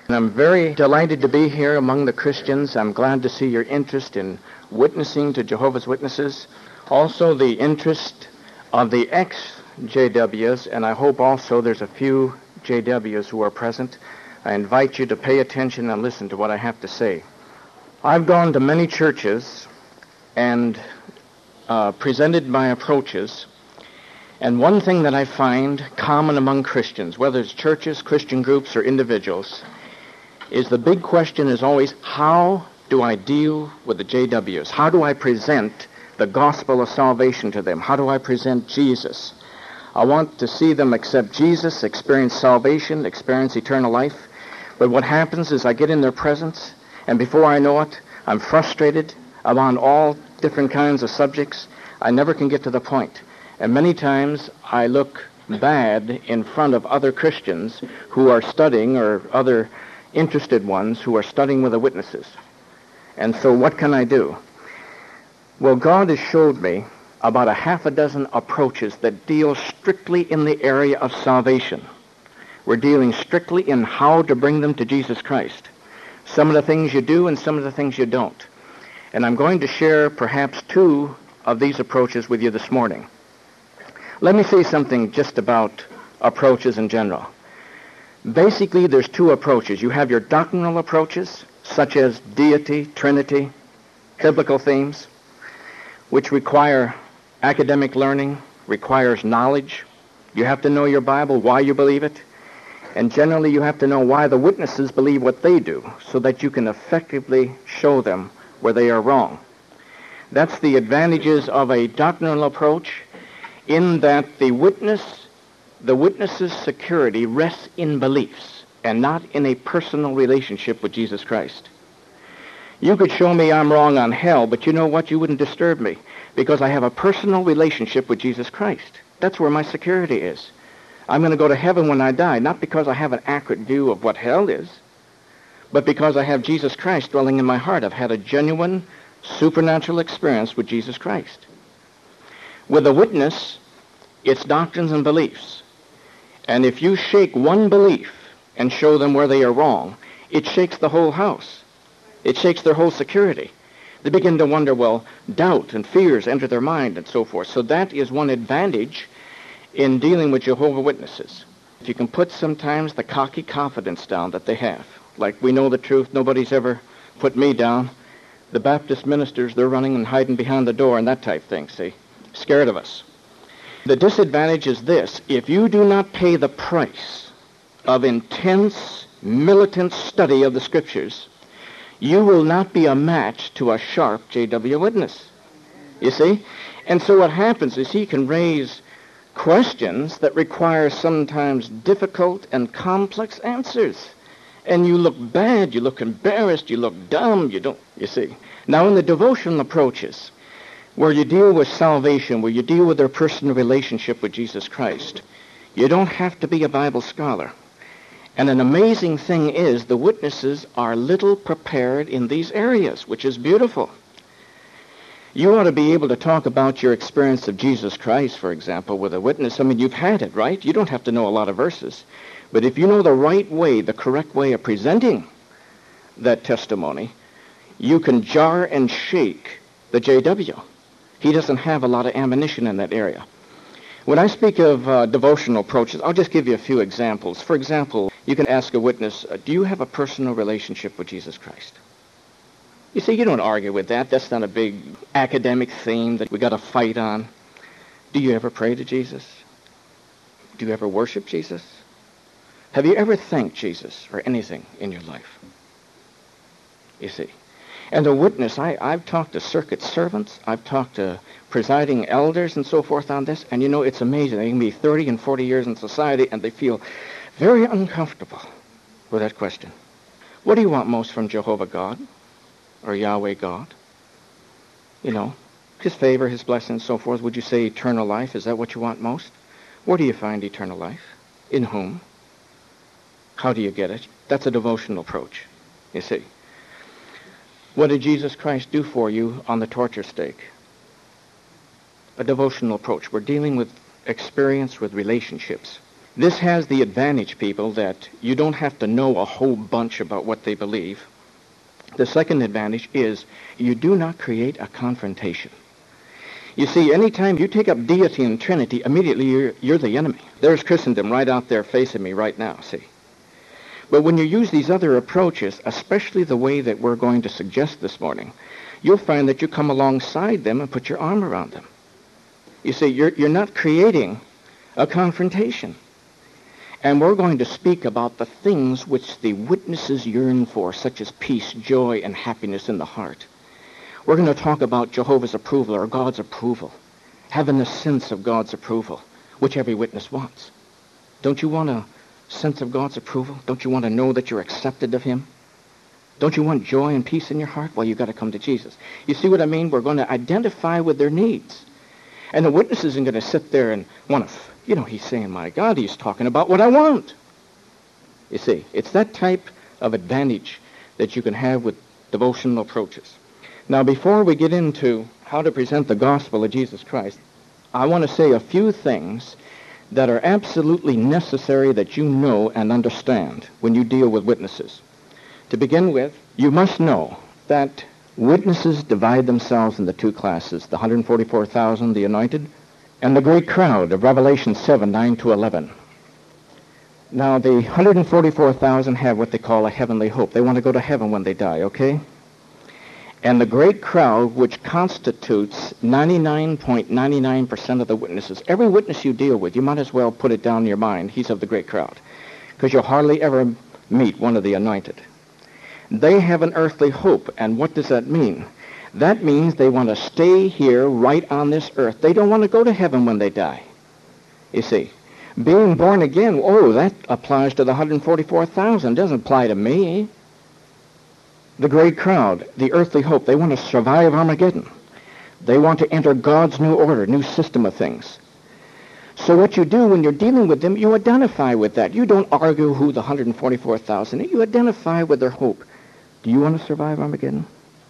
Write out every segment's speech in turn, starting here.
And I'm very delighted to be here among the Christians. I'm glad to see your interest in witnessing to Jehovah's Witnesses. Also the interest of the ex-JWs, and I hope also there's a few JWs who are present. I invite you to pay attention and listen to what I have to say. I've gone to many churches and presented my approaches, and one thing that I find common among Christians, whether it's churches, Christian groups, or individuals, is the big question is always, how do I deal with the JWs? How do I present the gospel of salvation to them? How do I present Jesus? I want to see them accept Jesus, experience salvation, experience eternal life. But what happens is I get in their presence, and before I know it, I'm frustrated. I'm on all different kinds of subjects. I never can get to the point. And many times I look bad in front of other Christians who are studying, or other interested ones who are studying with the witnesses. And so what can I do? Well, God has showed me about a half a dozen approaches that deal strictly in the area of salvation. We're dealing strictly in how to bring them to Jesus Christ. Some of the things you do and some of the things you don't. And I'm going to share perhaps two of these approaches with you this morning. Let me say something just about approaches in general. Basically, there's two approaches. You have your doctrinal approaches, such as deity, Trinity, biblical themes, which require academic learning, requires knowledge. You have to know your Bible, why you believe it, and generally you have to know why the witnesses believe what they do, so that you can effectively show them where they are wrong. That's the advantages of a doctrinal approach, in that the witness's security rests in beliefs and not in a personal relationship with Jesus Christ. You could show me I'm wrong on hell, but you know what? You wouldn't disturb me, because I have a personal relationship with Jesus Christ. That's where my security is. I'm going to go to heaven when I die, not because I have an accurate view of what hell is, but because I have Jesus Christ dwelling in my heart. I've had a genuine supernatural experience with Jesus Christ. With a witness, it's doctrines and beliefs. And if you shake one belief and show them where they are wrong, it shakes the whole house. It shakes their whole security. They begin to wonder, well, doubt and fears enter their mind and so forth. So that is one advantage in dealing with Jehovah's Witnesses. If you can put sometimes the cocky confidence down that they have, like we know the truth, nobody's ever put me down. The Baptist ministers, they're running and hiding behind the door and that type thing, see? Scared of us. The disadvantage is this: if you do not pay the price of intense, militant study of the Scriptures, you will not be a match to a sharp J.W. witness. You see? And so what happens is he can raise questions that require sometimes difficult and complex answers. And you look bad, you look embarrassed, you look dumb, you see. Now in the devotional approaches, where you deal with salvation, where you deal with their personal relationship with Jesus Christ, you don't have to be a Bible scholar. And an amazing thing is the witnesses are little prepared in these areas, which is beautiful. You ought to be able to talk about your experience of Jesus Christ, for example, with a witness. I mean, you've had it, right? You don't have to know a lot of verses. But if you know the right way, the correct way of presenting that testimony, you can jar and shake the JW. He doesn't have a lot of ammunition in that area. When I speak of devotional approaches, I'll just give you a few examples. For example, you can ask a witness, do you have a personal relationship with Jesus Christ? You see, you don't argue with that. That's not a big academic theme that we got to fight on. Do you ever pray to Jesus? Do you ever worship Jesus? Have you ever thanked Jesus for anything in your life? You see. And the witness, I've talked to circuit servants, I've talked to presiding elders and so forth on this, and you know, it's amazing. They can be 30 and 40 years in society, and they feel very uncomfortable with that question. What do you want most from Jehovah God or Yahweh God? You know, His favor, His blessing, and so forth. Would you say eternal life? Is that what you want most? Where do you find eternal life? In whom? How do you get it? That's a devotional approach, you see. What did Jesus Christ do for you on the torture stake? A devotional approach. We're dealing with experience, with relationships. This has the advantage, people, that you don't have to know a whole bunch about what they believe. The second advantage is you do not create a confrontation. You see, anytime you take up deity and Trinity, immediately you're the enemy. There's Christendom right out there facing me right now, see. But when you use these other approaches, especially the way that we're going to suggest this morning, you'll find that you come alongside them and put your arm around them. You see, you're not creating a confrontation. And we're going to speak about the things which the witnesses yearn for, such as peace, joy, and happiness in the heart. We're going to talk about Jehovah's approval or God's approval, having a sense of God's approval, which every witness wants. Don't you want a sense of God's approval? Don't you want to know that you're accepted of Him? Don't you want joy and peace in your heart? Well, you've got to come to Jesus. You see what I mean? We're going to identify with their needs. And the witness isn't going to sit there and want to, he's saying, my God, he's talking about what I want. You see, it's that type of advantage that you can have with devotional approaches. Now, before we get into how to present the gospel of Jesus Christ, I want to say a few things that are absolutely necessary that you know and understand when you deal with witnesses. To begin with, you must know that witnesses divide themselves into two classes, the 144,000, the anointed, and the great crowd of Revelation 7, 9 to 11. Now, the 144,000 have what they call a heavenly hope. They want to go to heaven when they die, okay? And the great crowd, which constitutes 99.99% of the witnesses, every witness you deal with, you might as well put it down in your mind, he's of the great crowd, because you'll hardly ever meet one of the anointed. They have an earthly hope, and what does that mean? That means they want to stay here right on this earth. They don't want to go to heaven when they die. You see, being born again, that applies to the 144,000. Doesn't apply to me. The great crowd, the earthly hope, they want to survive Armageddon. They want to enter God's new order, new system of things. So what you do when you're dealing with them, you identify with that. You don't argue who the 144,000 is. You identify with their hope. Do you want to survive Armageddon?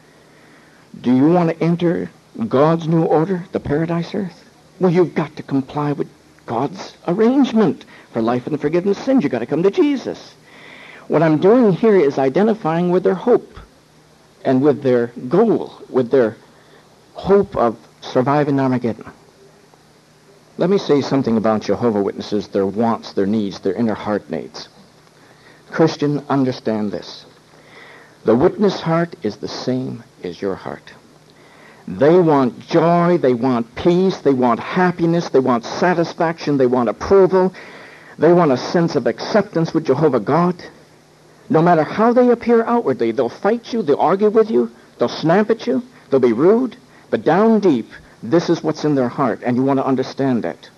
Do you want to enter God's new order, the paradise earth? Well, you've got to comply with God's arrangement for life and the forgiveness of sins. You've got to come to Jesus. What I'm doing here is identifying with their hope and with their goal, with their hope of surviving Armageddon. Let me say something about Jehovah's Witnesses, their wants, their needs, their inner heart needs. Christian, understand this. The witness heart is the same as your heart. They want joy, they want peace, they want happiness, they want satisfaction, they want approval, they want a sense of acceptance with Jehovah God. No matter how they appear outwardly, they'll fight you, they'll argue with you, they'll snap at you, they'll be rude, but down deep, this is what's in their heart, and you want to understand that.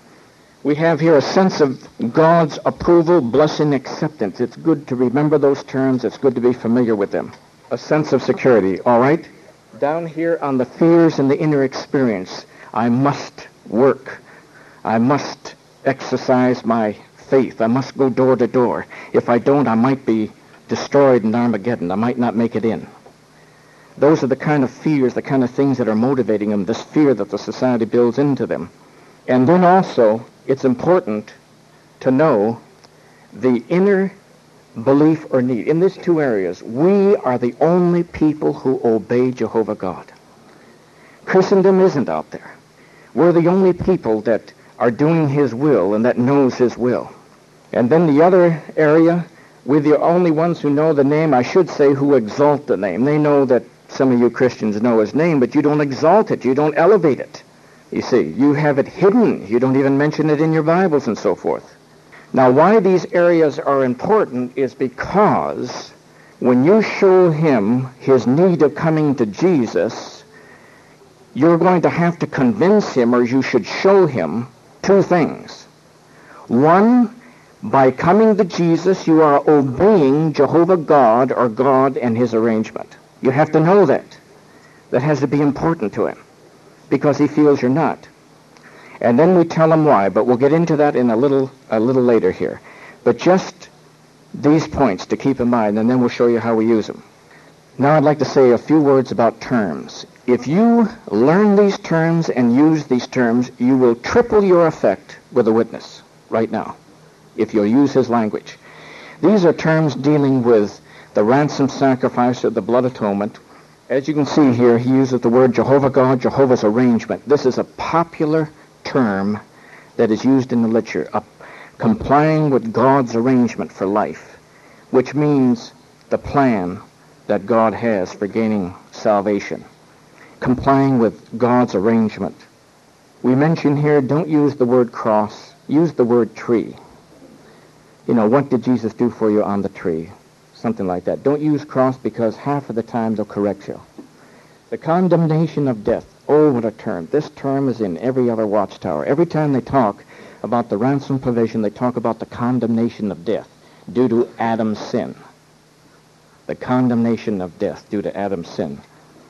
We have here a sense of God's approval, blessing, acceptance. It's good to remember those terms. It's good to be familiar with them. A sense of security, all right? Down here on the fears and the inner experience, I must work. I must exercise my faith. I must go door to door. If I don't, I might be destroyed in Armageddon. I might not make it in. Those are the kind of fears, the kind of things that are motivating them, this fear that the society builds into them. And then also, it's important to know the inner belief or need. In these two areas, we are the only people who obey Jehovah God. Christendom isn't out there. We're the only people that are doing His will and that knows His will. And then the other area, we're the only ones who know the name, I should say, who exalt the name. They know that some of you Christians know His name, but you don't exalt it. You don't elevate it. You see, you have it hidden. You don't even mention it in your Bibles and so forth. Now, why these areas are important is because when you show him his need of coming to Jesus, you're going to have to convince him, or you should show him, two things. One, by coming to Jesus, you are obeying Jehovah God or God and his arrangement. You have to know that. That has to be important to him, because he feels you're not. And then we tell him why, but we'll get into that in a little later here. But just these points to keep in mind, and then we'll show you how we use them. Now I'd like to say a few words about terms. If you learn these terms and use these terms, you will triple your effect with a witness right now. if you'll use his language. These are terms dealing with the ransom sacrifice or the blood atonement. As you can see here, he uses the word Jehovah God, Jehovah's arrangement. This is a popular term that is used in the literature, complying with God's arrangement for life, which means the plan that God has for gaining salvation. Complying with God's arrangement. We mention here, don't use the word cross, use the word tree. You know, what did Jesus do for you on the tree? Something like that. Don't use cross because half of the time they'll correct you. The condemnation of death. Oh, what a term. This term is in every other watchtower. Every time they talk about the ransom provision, they talk about the condemnation of death due to Adam's sin. The condemnation of death due to Adam's sin.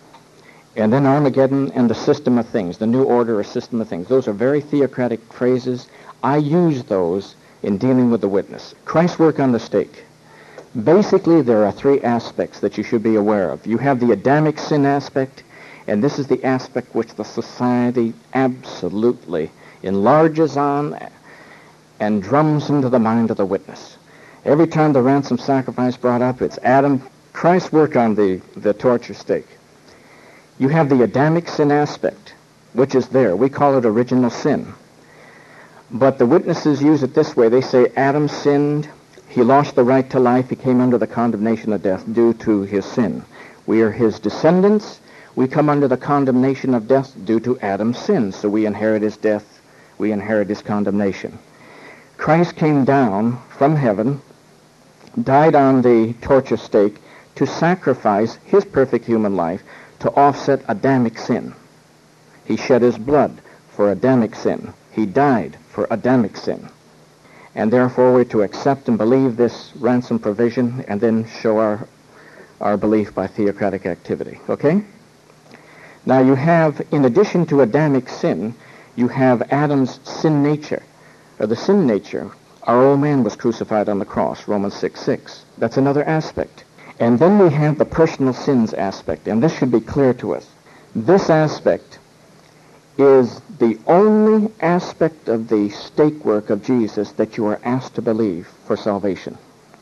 And then Armageddon and the system of things, the new order or system of things. Those are very theocratic phrases. I use those in dealing with the witness. Christ's work on the stake. Basically, there are three aspects that you should be aware of. You have the Adamic sin aspect, and this is the aspect which the society absolutely enlarges on and drums into the mind of the witness. Every time the ransom sacrifice brought up, it's Adam, Christ's work on the torture stake. You have the Adamic sin aspect, which is there. We call it original sin. But the witnesses use it this way. They say Adam sinned. He lost the right to life. He came under the condemnation of death due to his sin. We are his descendants. We come under the condemnation of death due to Adam's sin. So we inherit his death. We inherit his condemnation. Christ came down from heaven, died on the torture stake to sacrifice his perfect human life to offset Adamic sin. He shed his blood for Adamic sin. He died for Adamic sin. And therefore we're to accept and believe this ransom provision and then show our belief by theocratic activity. Okay? Now you have, in addition to Adamic sin, you have Adam's sin nature. Or the sin nature. Our old man was crucified on the cross, Romans 6:6. That's another aspect. And then we have the personal sins aspect, and this should be clear to us. This aspect is the only aspect of the stake work of Jesus that you are asked to believe for salvation.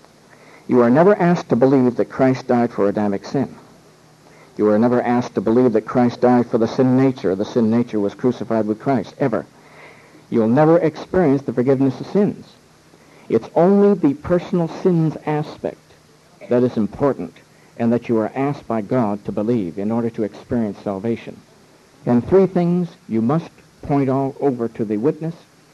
You are never asked to believe that Christ died for Adamic sin. You are never asked to believe that Christ died for the sin nature, or the sin nature was crucified with Christ, ever. You'll never experience the forgiveness of sins. It's only the personal sins aspect that is important and that you are asked by God to believe in order to experience salvation. And three things you must point all over to the witness,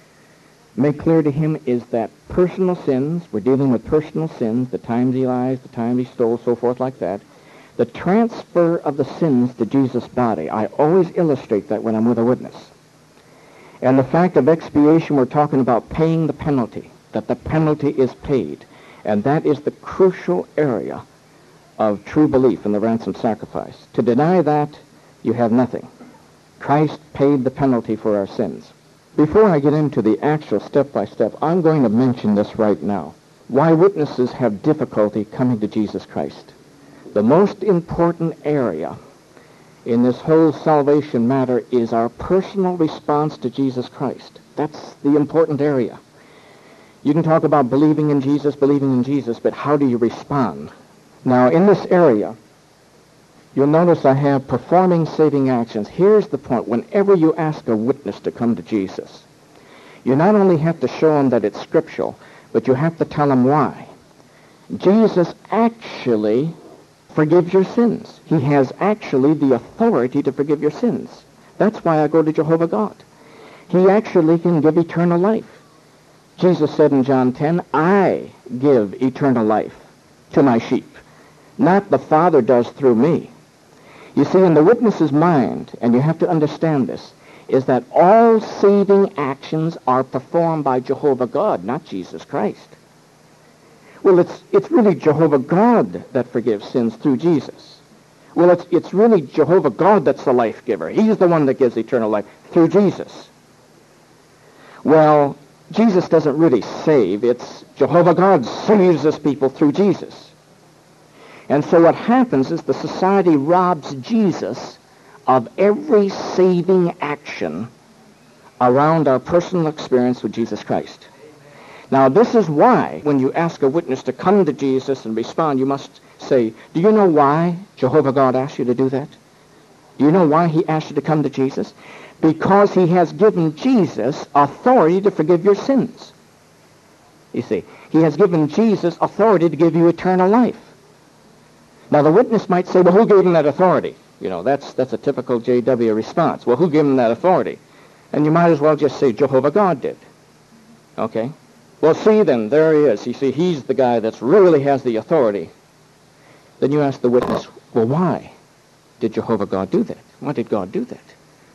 make clear to him, is that personal sins, we're dealing with personal sins, the times he lies, the times he stole, so forth like that. The transfer of the sins to Jesus' body. I always illustrate that when I'm with a witness. And the fact of expiation, we're talking about paying the penalty, that the penalty is paid. And that is the crucial area of true belief in the ransom sacrifice. To deny that, you have nothing. Christ paid the penalty for our sins. Before I get into the actual step-by-step, I'm going to mention this right now. Why witnesses have difficulty coming to Jesus Christ. The most important area in this whole salvation matter is our personal response to Jesus Christ. That's the important area. You can talk about believing in Jesus, but how do you respond? Now, in this area, you'll notice I have performing saving actions. Here's the point. Whenever you ask a witness to come to Jesus, you not only have to show him that it's scriptural, but you have to tell him why. Jesus actually forgives your sins. He has actually the authority to forgive your sins. That's why I go to Jehovah God. He actually can give eternal life. Jesus said in John 10, I give eternal life to my sheep. Not the Father does through me. You see, in the witness's mind, and you have to understand this, is that all saving actions are performed by Jehovah God, not Jesus Christ. Well, it's really Jehovah God that forgives sins through Jesus. Well, it's really Jehovah God that's the life giver. He's the one that gives eternal life through Jesus. Well, Jesus doesn't really save. It's Jehovah God saves his people through Jesus. And so what happens is the society robs Jesus of every saving action around our personal experience with Jesus Christ. Now, this is why, when you ask a witness to come to Jesus and respond, you must say, do you know why Jehovah God asked you to do that? Do you know why he asked you to come to Jesus? Because he has given Jesus authority to forgive your sins. You see, he has given Jesus authority to give you eternal life. Now, the witness might say, well, who gave him that authority? You know, that's a typical JW response. Well, who gave him that authority? And you might as well just say Jehovah God did. Okay? Well, see, then, there he is. You see, he's the guy that really has the authority. Then you ask the witness, well, why did Jehovah God do that? Why did God do that?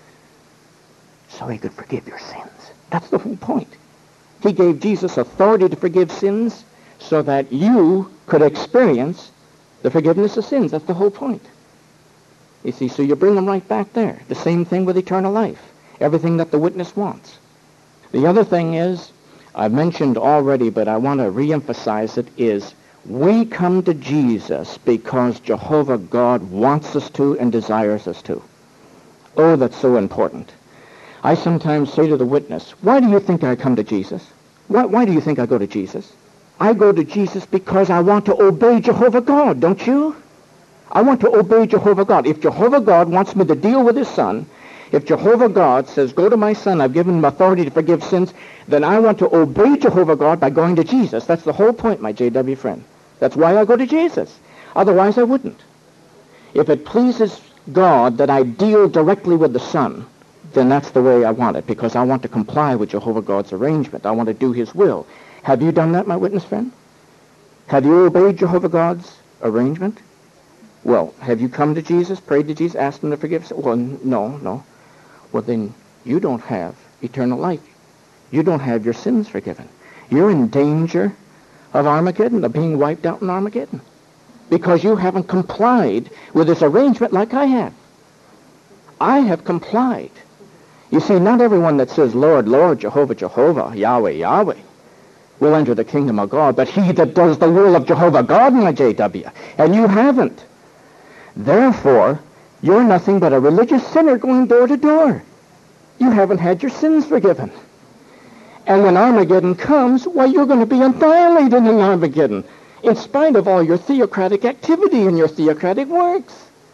So he could forgive your sins. That's the whole point. He gave Jesus authority to forgive sins so that you could experience the forgiveness of sins. That's the whole point. You see, so you bring them right back there. The same thing with eternal life. Everything that the witness wants. The other thing is, I've mentioned already, but I want to reemphasize it, is we come to Jesus because Jehovah God wants us to and desires us to. Oh, that's so important. I sometimes say to the witness, why do you think I come to Jesus? Why do you think I go to Jesus? I go to Jesus because I want to obey Jehovah God, don't you? I want to obey Jehovah God. If Jehovah God wants me to deal with his son, if Jehovah God says, go to my son, I've given him authority to forgive sins, then I want to obey Jehovah God by going to Jesus. That's the whole point, my JW friend. That's why I go to Jesus. Otherwise, I wouldn't. If it pleases God that I deal directly with the son, then that's the way I want it, because I want to comply with Jehovah God's arrangement. I want to do his will. Have you done that, my witness friend? Have you obeyed Jehovah God's arrangement? Well, have you come to Jesus, prayed to Jesus, asked him to forgive? Well, no. Well, then you don't have eternal life. You don't have your sins forgiven. You're in danger of Armageddon, of being wiped out in Armageddon, because you haven't complied with this arrangement like I have. I have complied. You see, not everyone that says, Lord, Lord, Jehovah, Jehovah, Yahweh, Yahweh, will enter the kingdom of God, but he that does the will of Jehovah God, my JW, and you haven't. Therefore, you're nothing but a religious sinner going door to door. You haven't had your sins forgiven. And when Armageddon comes, why, you're going to be annihilated in Armageddon, in spite of all your theocratic activity and your theocratic works.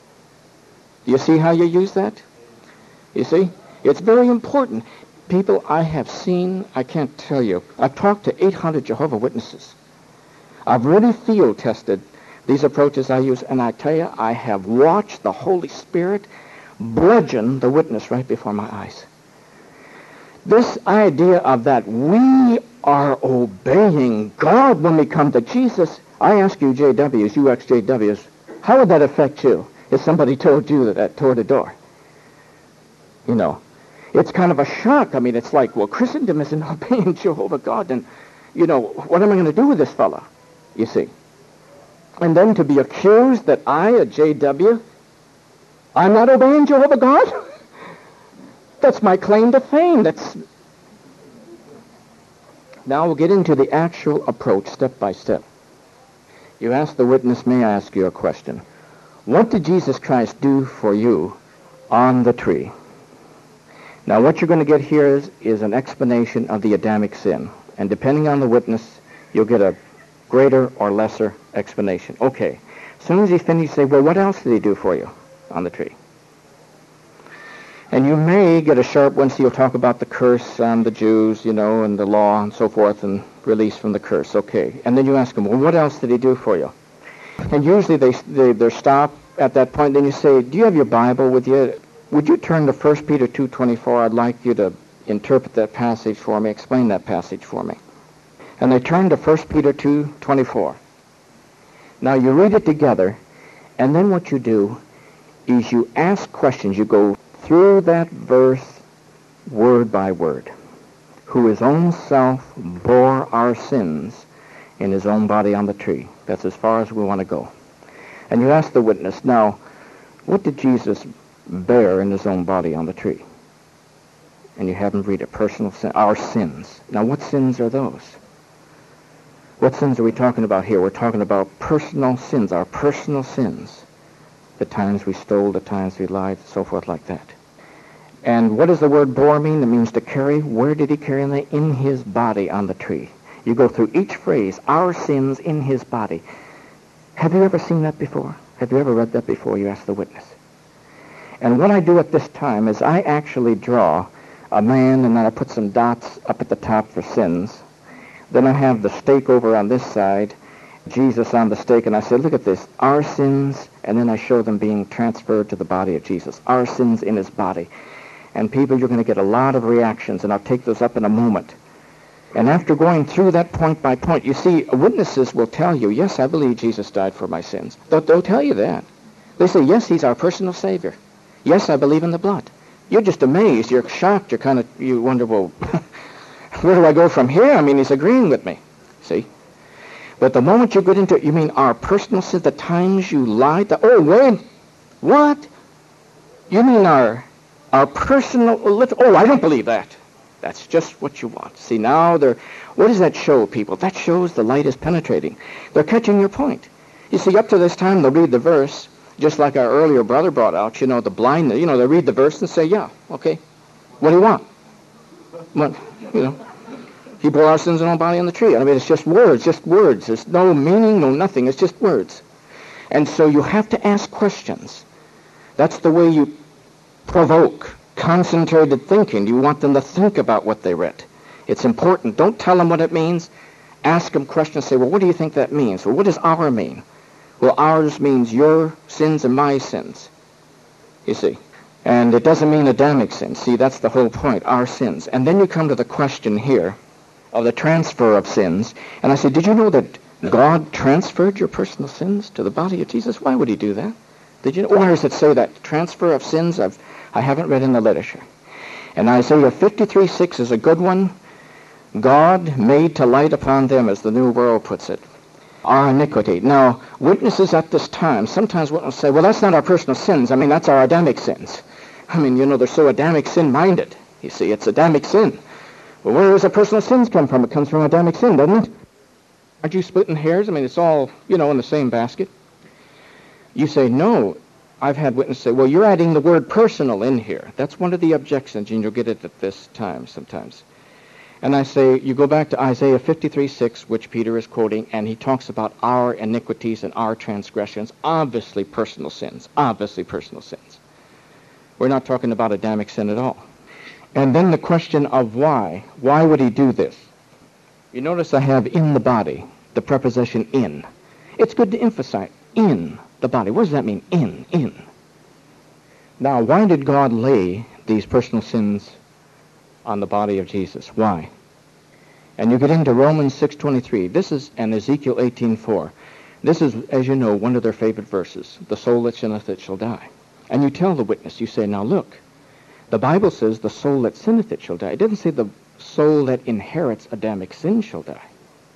Do you see how you use that? You see? It's very important. People I have seen, I can't tell you. I've talked to 800 Jehovah Witnesses. I've really field tested these approaches I use, and I tell you, I have watched the Holy Spirit bludgeon the witness right before my eyes. This idea of that we are obeying God when we come to Jesus, I ask you JWs, you ex-JWs, how would that affect you if somebody told you that toward the door? You know, it's kind of a shock. I mean, it's like, well, Christendom isn't obeying Jehovah God, and, you know, what am I going to do with this fella? You see. And then to be accused that I, a JW, I'm not obeying Jehovah God? That's my claim to fame. Now we'll get into the actual approach step by step. You ask the witness, may I ask you a question? What did Jesus Christ do for you on the tree? Now what you're going to get here is an explanation of the Adamic sin. And depending on the witness, you'll get a greater or lesser explanation. Okay. As soon as he's finished, you say, well, what else did he do for you on the tree? And you may get a sharp one, so you'll talk about the curse on the Jews, you know, and the law and so forth, and release from the curse. Okay. And then you ask them, well, what else did he do for you? And usually they're stopped at that point. Then you say, do you have your Bible with you? Would you turn to 1 Peter 2:24? I'd like you to interpret that passage for me, explain that passage for me. And they turn to 1 Peter 2:24. Now you read it together, and then what you do is you ask questions. You go through that verse word by word. Who his own self bore our sins in his own body on the tree. That's as far as we want to go. And you ask the witness, now, what did Jesus bear in his own body on the tree? And you have him read it, personal sin, our sins. Now, what sins are those? What sins are we talking about here? We're talking about personal sins, our personal sins. The times we stole, the times we lied, so forth like that. And what does the word bore mean? It means to carry. Where did he carry them? In his body on the tree. You go through each phrase, our sins in his body. Have you ever seen that before? Have you ever read that before? You ask the witness. And what I do at this time is I actually draw a man, and then I put some dots up at the top for sins. Then I have the stake over on this side, Jesus on the stake, and I say, look at this, our sins, and then I show them being transferred to the body of Jesus, our sins in his body. And people, you're going to get a lot of reactions, and I'll take those up in a moment. And after going through that point by point, you see, witnesses will tell you, yes, I believe Jesus died for my sins. They'll tell you that. They say, yes, he's our personal Savior. Yes, I believe in the blood. You're just amazed. You're shocked. You wonder, well, where do I go from here? I mean, he's agreeing with me. See? But the moment you get into it, you mean our personal sins, the times you lied? Oh, wait. What? You mean our personal... Oh, I don't believe that. That's just what you want. See, now what does that show, people? That shows the light is penetrating. They're catching your point. You see, up to this time, they'll read the verse, just like our earlier brother brought out, the blind, they read the verse and say, yeah, okay, what do you want? What, he bore our sins in our body on the tree. I mean, it's just words. There's no meaning, no nothing. It's just words. And so you have to ask questions. That's the way you provoke concentrated thinking. You want them to think about what they read. It's important. Don't tell them what it means. Ask them questions. Say, well, what do you think that means? Well, what does our mean? Well, ours means your sins and my sins. You see. And it doesn't mean Adamic sins. See, that's the whole point, our sins. And then you come to the question here of the transfer of sins. And I say, did you know that God transferred your personal sins to the body of Jesus? Why would he do that? Did you know? Where does it say that? Transfer of sins? I haven't read in the literature. And Isaiah 53:6 is a good one. God made to light upon them, as the New World puts it, our iniquity. Now, witnesses at this time, sometimes will say, well, that's not our personal sins. I mean, that's our Adamic sins. I mean, they're so Adamic sin-minded. You see, it's Adamic sin. Well, where does the personal sins come from? It comes from Adamic sin, doesn't it? Aren't you splitting hairs? I mean, it's all, in the same basket. You say, no. I've had witnesses say, well, you're adding the word personal in here. That's one of the objections, and you'll get it at this time sometimes. And I say, you go back to Isaiah 53:6, which Peter is quoting, and he talks about our iniquities and our transgressions, obviously personal sins. We're not talking about Adamic sin at all. And then the question of why. Why would he do this? You notice I have in the body, the preposition in. It's good to emphasize in the body. What does that mean? In. Now, why did God lay these personal sins on the body of Jesus? Why? And you get into Romans 6:23. This is, and Ezekiel 18:4. This is, as you know, one of their favorite verses. The soul that sinneth, it shall die. And you tell the witness, you say, now look, the Bible says the soul that sinneth, it shall die. It didn't say the soul that inherits Adamic sin shall die.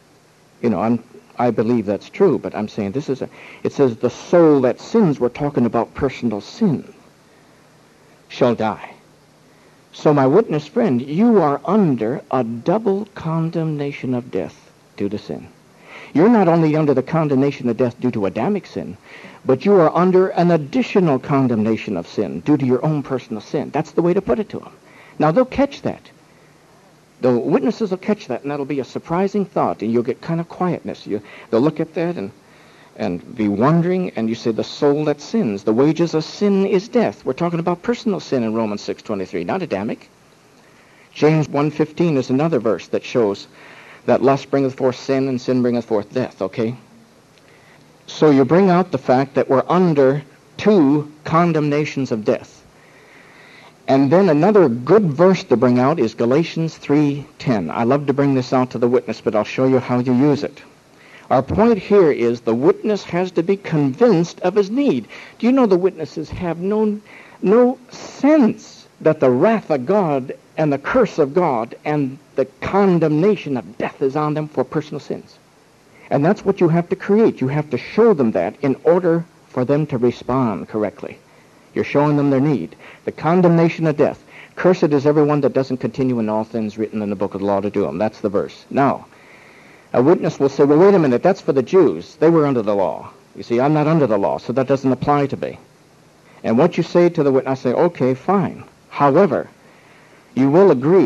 I believe that's true, but I'm saying it says the soul that sins, we're talking about personal sin, shall die. So my witness friend, you are under a double condemnation of death due to sin. You're not only under the condemnation of death due to Adamic sin, but you are under an additional condemnation of sin due to your own personal sin. That's the way to put it to them. Now they'll catch that. The witnesses will catch that, and that'll be a surprising thought, and you'll get kind of quietness. They'll look at that and be wondering, and you say, the soul that sins, the wages of sin is death. We're talking about personal sin in Romans 6:23, not Adamic. James 1:15 is another verse that shows that lust bringeth forth sin, and sin bringeth forth death, okay? So you bring out the fact that we're under two condemnations of death. And then another good verse to bring out is Galatians 3:10. I love to bring this out to the witness, but I'll show you how you use it. Our point here is the witness has to be convinced of his need. Do you know the witnesses have no sense that the wrath of God and the curse of God and the condemnation of death is on them for personal sins? And that's what you have to create. You have to show them that in order for them to respond correctly. You're showing them their need. The condemnation of death. Cursed is everyone that doesn't continue in all things written in the book of the law to do them. That's the verse. Now, a witness will say, well, wait a minute, that's for the Jews. They were under the law. You see, I'm not under the law, so that doesn't apply to me. And what you say to the witness, I say, okay, fine. However, you will agree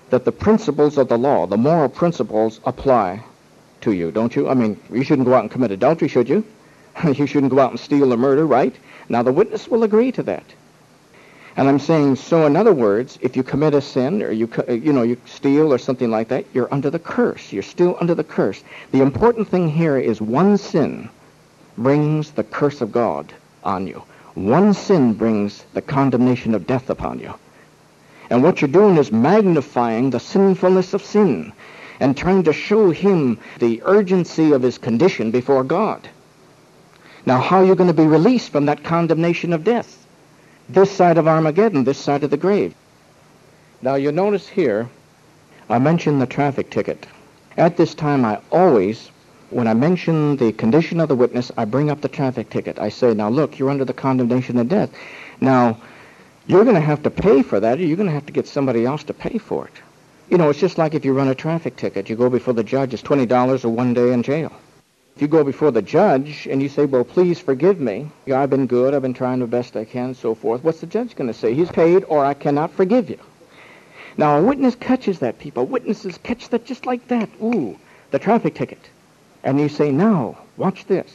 that the principles of the law, the moral principles, apply to you, don't you? I mean, you shouldn't go out and commit adultery, should you? You shouldn't go out and steal or murder, right? Now, the witness will agree to that. And I'm saying, so in other words, if you commit a sin or you steal or something like that, you're under the curse. You're still under the curse. The important thing here is one sin brings the curse of God on you. One sin brings the condemnation of death upon you. And what you're doing is magnifying the sinfulness of sin and trying to show him the urgency of his condition before God. Now, how are you going to be released from that condemnation of death? This side of Armageddon, this side of the grave. Now, you'll notice here, I mentioned the traffic ticket. At this time, I always, when I mention the condition of the witness, I bring up the traffic ticket. I say, now look, you're under the condemnation of death. Now, you're going to have to pay for that, or you're going to have to get somebody else to pay for it. You know, it's just like if you run a traffic ticket. You go before the judge, it's $20 or 1 day in jail. If you go before the judge and you say, well, please forgive me. I've been good. I've been trying the best I can, so forth. What's the judge going to say? He's paid, or I cannot forgive you. Now, a witness catches that, people. Witnesses catch that just like that. Ooh, the traffic ticket. And you say, now, watch this.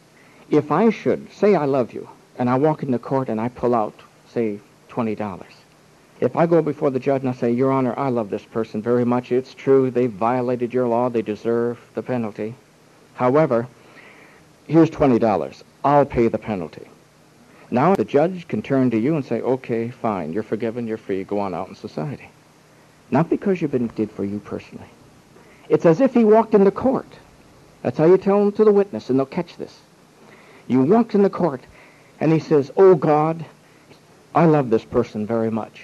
If I should say I love you, and I walk into court and I pull out, say, $20. If I go before the judge and I say, Your Honor, I love this person very much. It's true. They violated your law. They deserve the penalty. However, here's $20. I'll pay the penalty. Now the judge can turn to you and say, okay, fine, you're forgiven, you're free, go on out in society. Not because you've been did for you personally. It's as if he walked into court. That's how you tell him to the witness, and they'll catch this. You walked into court, and he says, oh God, I love this person very much.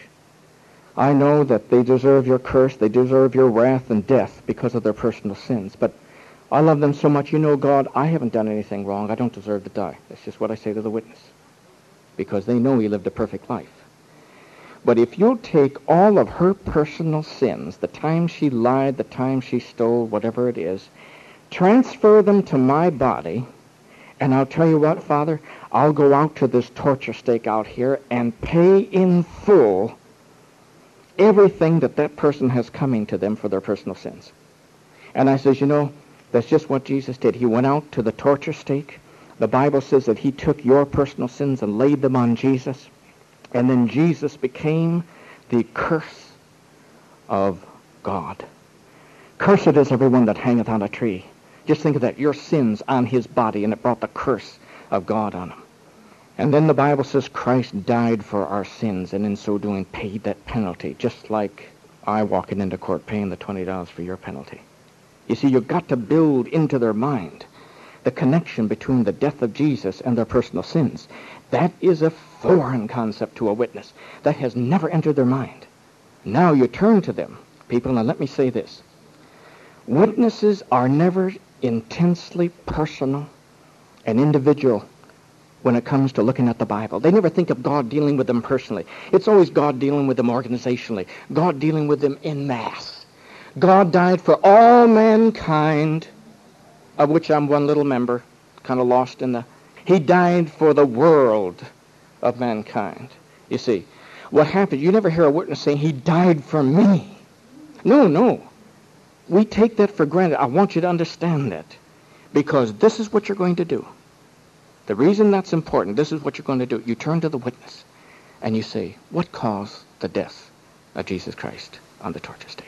I know that they deserve your curse, they deserve your wrath and death because of their personal sins, but I love them so much, you know, God, I haven't done anything wrong. I don't deserve to die. That's just what I say to the witness, because they know he lived a perfect life. But if you'll take all of her personal sins, the time she lied, the time she stole, whatever it is, transfer them to my body, and I'll tell you what, Father, I'll go out to this torture stake out here and pay in full everything that person has coming to them for their personal sins. And I says, you know, that's just what Jesus did. He went out to the torture stake. The Bible says that he took your personal sins and laid them on Jesus. And then Jesus became the curse of God. Cursed is everyone that hangeth on a tree. Just think of that, your sins on his body, and it brought the curse of God on him. And then the Bible says Christ died for our sins, and in so doing paid that penalty, just like I walking into court paying the $20 for your penalty. You see, you've got to build into their mind the connection between the death of Jesus and their personal sins. That is a foreign concept to a witness. That has never entered their mind. Now you turn to them, people, and let me say this. Witnesses are never intensely personal and individual when it comes to looking at the Bible. They never think of God dealing with them personally. It's always God dealing with them organizationally, God dealing with them en masse. God died for all mankind, of which I'm one little member, kind of lost in the... He died for the world of mankind. You see, what happens, you never hear a witness saying, he died for me. No. We take that for granted. I want you to understand that, because this is what you're going to do. The reason that's important, this is what you're going to do. You turn to the witness and you say, what caused the death of Jesus Christ on the torture stake?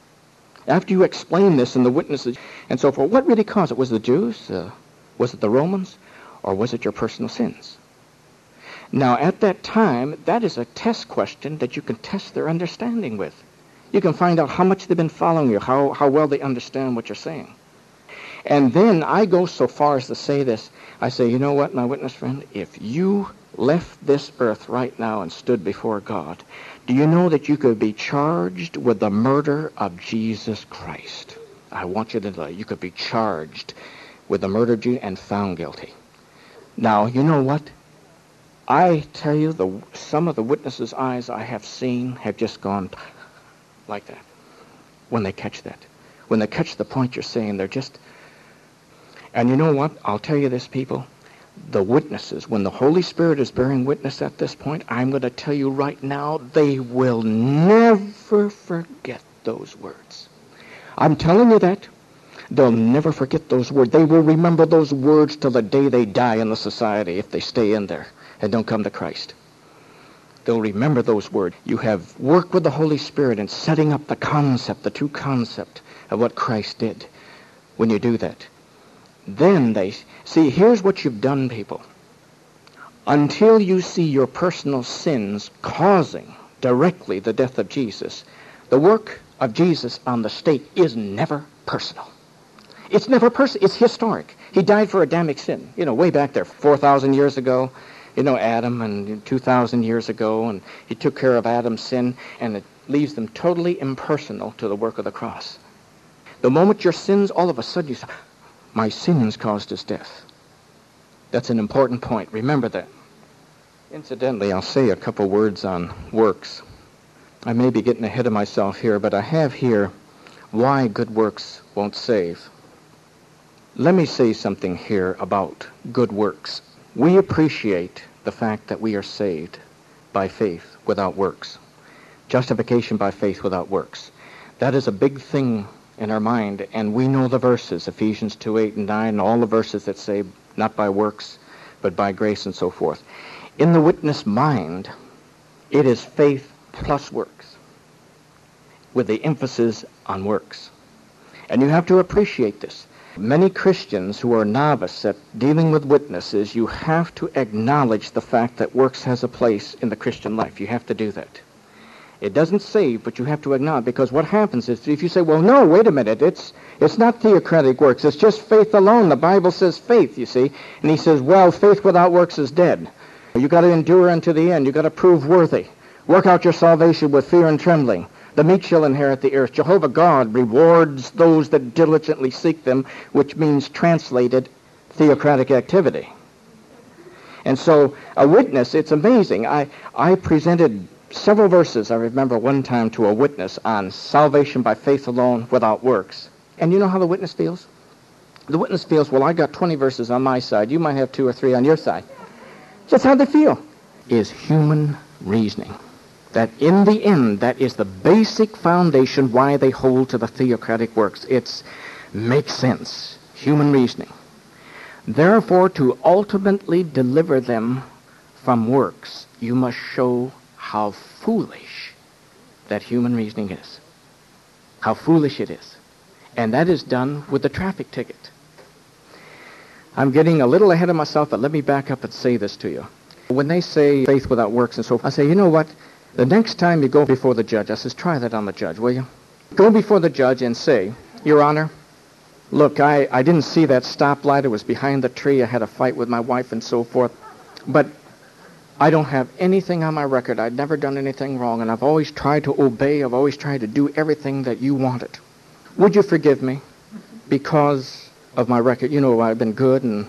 After you explain this and the witnesses and so forth, what really caused it? Was it the Jews? Was it the Romans? Or was it your personal sins? Now, at that time, that is a test question that you can test their understanding with. You can find out how much they've been following you, how well they understand what you're saying. And then I go so far as to say this. I say, you know what, my witness friend, if you left this earth right now and stood before God, do you know that you could be charged with the murder of Jesus Christ? I want you to know you could be charged with the murder of Jesus and found guilty. Now, you know what? I tell you, some of the witnesses' eyes I have seen have just gone like that when they catch that. When they catch the point you're saying, they're just... And you know what? I'll tell you this, people. The witnesses, when the Holy Spirit is bearing witness at this point, I'm going to tell you right now, they will never forget those words. I'm telling you that. They'll never forget those words. They will remember those words till the day they die in the society if they stay in there and don't come to Christ. They'll remember those words. You have worked with the Holy Spirit in setting up the concept, the true concept of what Christ did. When you do that, then they see, here's what you've done, people. Until you see your personal sins causing directly the death of Jesus, the work of Jesus on the stake is never personal. It's never personal. It's historic. He died for Adamic sin, way back there, 4,000 years ago. Adam, and 2,000 years ago, and he took care of Adam's sin, and it leaves them totally impersonal to the work of the cross. The moment your sins, all of a sudden you say, my sins caused his death. That's an important point. Remember that. Incidentally, I'll say a couple words on works. I may be getting ahead of myself here, but I have here why good works won't save. Let me say something here about good works. We appreciate the fact that we are saved by faith without works. Justification by faith without works. That is a big thing in our mind, and we know the verses, Ephesians 2:8 and 9, and all the verses that say not by works, but by grace and so forth. In the witness mind, it is faith plus works, with the emphasis on works. And you have to appreciate this. Many Christians who are novice at dealing with witnesses, you have to acknowledge the fact that works has a place in the Christian life. You have to do that. It doesn't save, but you have to acknowledge, because what happens is if you say, well, no, wait a minute, it's not theocratic works, it's just faith alone. The Bible says faith, you see. And he says, well, faith without works is dead. You got to endure unto the end. You got to prove worthy. Work out your salvation with fear and trembling. The meek shall inherit the earth. Jehovah God rewards those that diligently seek them, which means translated theocratic activity. And so a witness, it's amazing. I presented several verses, I remember one time, to a witness on salvation by faith alone without works. And you know how the witness feels? The witness feels, well, I got 20 verses on my side. You might have 2 or 3 on your side. That's how they feel. Is human reasoning. That in the end, that is the basic foundation why they hold to the theocratic works. It makes sense. Human reasoning. Therefore, to ultimately deliver them from works, you must show how foolish that human reasoning is. How foolish it is. And that is done with the traffic ticket. I'm getting a little ahead of myself, but let me back up and say this to you. When they say faith without works and so forth, I say, you know what? The next time you go before the judge, I says, try that on the judge, will you? Go before the judge and say, Your Honor, look, I didn't see that stoplight. It was behind the tree. I had a fight with my wife and so forth. But I don't have anything on my record. I've never done anything wrong, and I've always tried to obey. I've always tried to do everything that you wanted. Would you forgive me because of my record? You know, I've been good and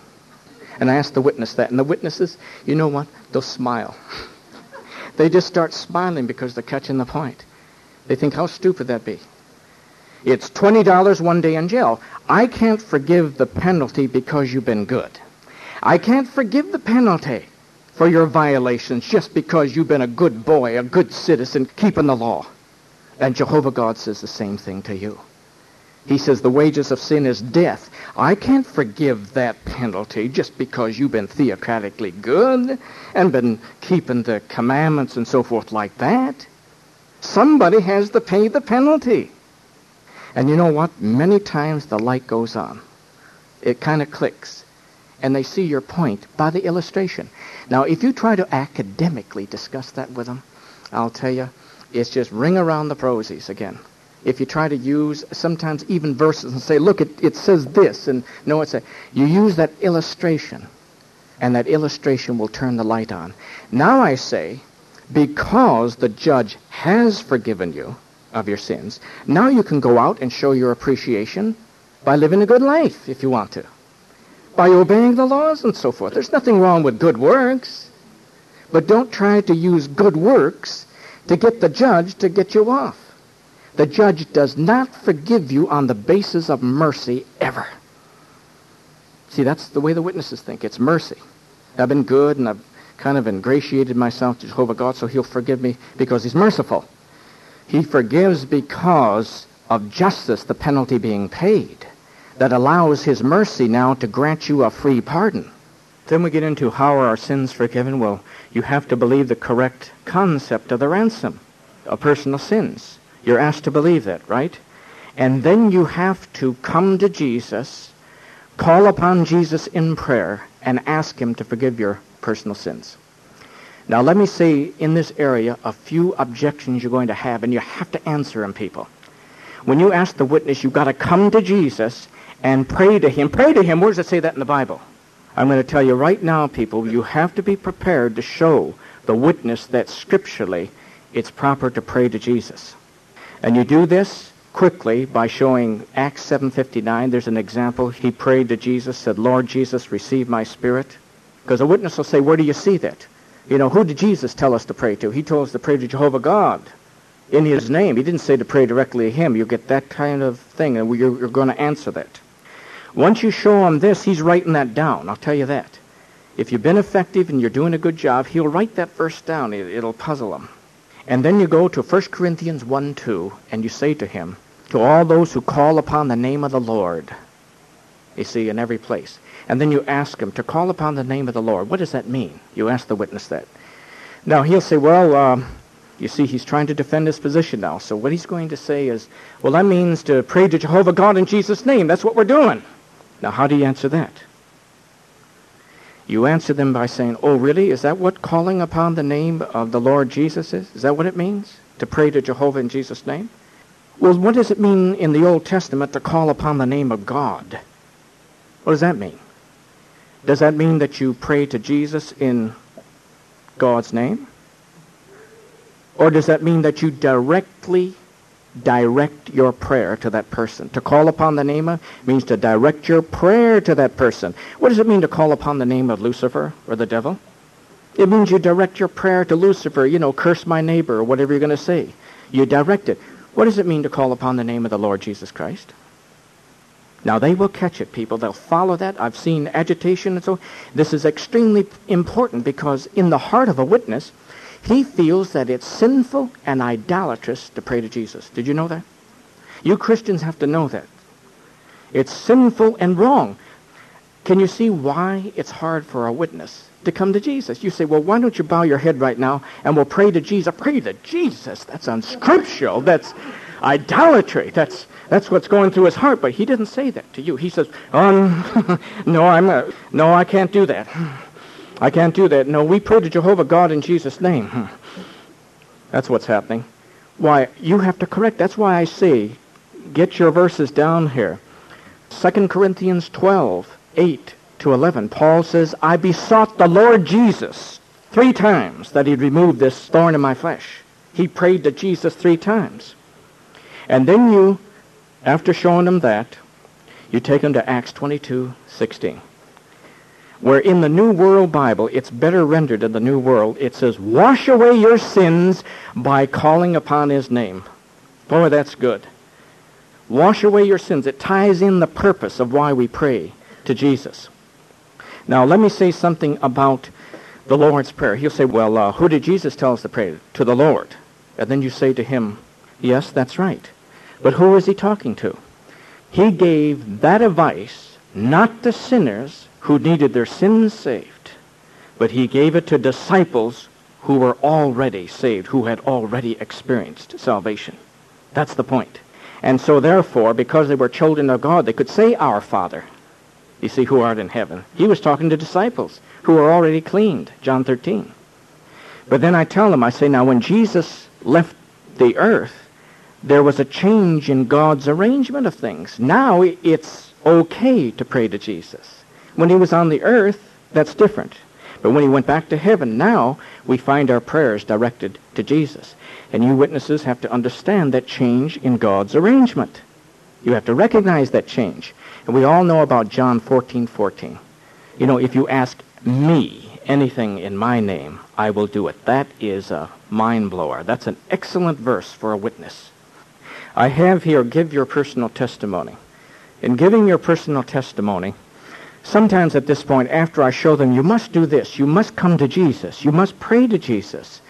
I asked the witness that. And the witnesses, you know what? They'll smile. They just start smiling because they're catching the point. They think, how stupid that be? It's $20 one day in jail. I can't forgive the penalty because you've been good. I can't forgive the penalty for your violations just because you've been a good boy, a good citizen, keeping the law. And Jehovah God says the same thing to you. He says the wages of sin is death. I can't forgive that penalty just because you've been theocratically good and been keeping the commandments and so forth like that. Somebody has to pay the penalty. And you know what? Many times the light goes on. It kind of clicks. And they see your point by the illustration. Now, if you try to academically discuss that with them, I'll tell you, it's just ring around the rosies again. If you try to use sometimes even verses and say, look, it says this, and no, you use that illustration, and that illustration will turn the light on. Now I say, because the judge has forgiven you of your sins, now you can go out and show your appreciation by living a good life, if you want to, by obeying the laws and so forth. There's nothing wrong with good works, but don't try to use good works to get the judge to get you off. The judge does not forgive you on the basis of mercy ever. See, that's the way the witnesses think. It's mercy. I've been good and I've kind of ingratiated myself to Jehovah God, so he'll forgive me because he's merciful. He forgives because of justice, the penalty being paid, that allows his mercy now to grant you a free pardon. Then we get into how are our sins forgiven? Well, you have to believe the correct concept of the ransom, of personal sins. You're asked to believe that, right? And then you have to come to Jesus, call upon Jesus in prayer, and ask him to forgive your personal sins. Now let me say in this area a few objections you're going to have, and you have to answer them, people. When you ask the witness, you've got to come to Jesus and pray to him. Pray to him. Where does it say that in the Bible? I'm going to tell you right now, people, you have to be prepared to show the witness that scripturally it's proper to pray to Jesus. And you do this quickly by showing Acts 7:59. There's an example. He prayed to Jesus, said, Lord Jesus, receive my spirit. Because a witness will say, where do you see that? You know, who did Jesus tell us to pray to? He told us to pray to Jehovah God in his name. He didn't say to pray directly to him. You get that kind of thing, and you're going to answer that. Once you show him this, he's writing that down. I'll tell you that. If you've been effective and you're doing a good job, he'll write that verse down. It'll puzzle him. And then you go to 1 Corinthians 1:2, and you say to him, to all those who call upon the name of the Lord, you see, in every place. And then you ask him to call upon the name of the Lord. What does that mean? You ask the witness that. Now, he'll say, well, you see, he's trying to defend his position now. So what he's going to say is, well, that means to pray to Jehovah God in Jesus' name. That's what we're doing. Now, how do you answer that? You answer them by saying, oh, really? Is that what calling upon the name of the Lord Jesus is? Is that what it means? To pray to Jehovah in Jesus' name? Well, what does it mean in the Old Testament to call upon the name of God? What does that mean? Does that mean that you pray to Jesus in God's name? Or does that mean that you directly direct your prayer to that person? To call upon the name of means to direct your prayer to that person. What does it mean to call upon the name of Lucifer or the devil? It means you direct your prayer to Lucifer, you know, curse my neighbor or whatever you're going to say. You direct it. What does it mean to call upon the name of the Lord Jesus Christ? Now, they will catch it, people. They'll follow that. I've seen agitation and so. This is extremely important because in the heart of a witness, he feels that it's sinful and idolatrous to pray to Jesus. Did you know that? You Christians have to know that. It's sinful and wrong. Can you see why it's hard for a witness to come to Jesus? You say, well, why don't you bow your head right now and we'll pray to Jesus. Pray to Jesus. That's unscriptural. That's idolatry. That's what's going through his heart. But he didn't say that to you. He says, no, I can't do that. I can't do that. No, we pray to Jehovah God in Jesus' name. That's what's happening. Why, you have to correct. That's why I say, get your verses down here. 2 Corinthians 12:8-11. Paul says, I besought the Lord Jesus 3 times that he'd remove this thorn in my flesh. He prayed to Jesus 3 times. And then you, after showing him that, you take him to Acts 22:16. Where in the New World Bible, it's better rendered in the New World. It says, wash away your sins by calling upon his name. Boy, that's good. Wash away your sins. It ties in the purpose of why we pray to Jesus. Now, let me say something about the Lord's Prayer. He'll say, well, who did Jesus tell us to pray? To the Lord. And then you say to him, yes, that's right. But who is he talking to? He gave that advice not to sinners who needed their sins saved, but he gave it to disciples who were already saved, who had already experienced salvation. That's the point. And so therefore, because they were children of God, they could say, Our Father, you see, who art in heaven. He was talking to disciples who were already cleaned, John 13. But then I tell them, I say, now when Jesus left the earth, there was a change in God's arrangement of things. Now it's okay to pray to Jesus. When he was on the earth, that's different. But when he went back to heaven, now we find our prayers directed to Jesus. And you witnesses have to understand that change in God's arrangement. You have to recognize that change. And we all know about John 14:14. You know, if you ask me anything in my name, I will do it. That is a mind blower. That's an excellent verse for a witness. I have here, give your personal testimony. In giving your personal testimony, sometimes at this point, after I show them, you must do this. You must come to Jesus. You must pray to Jesus.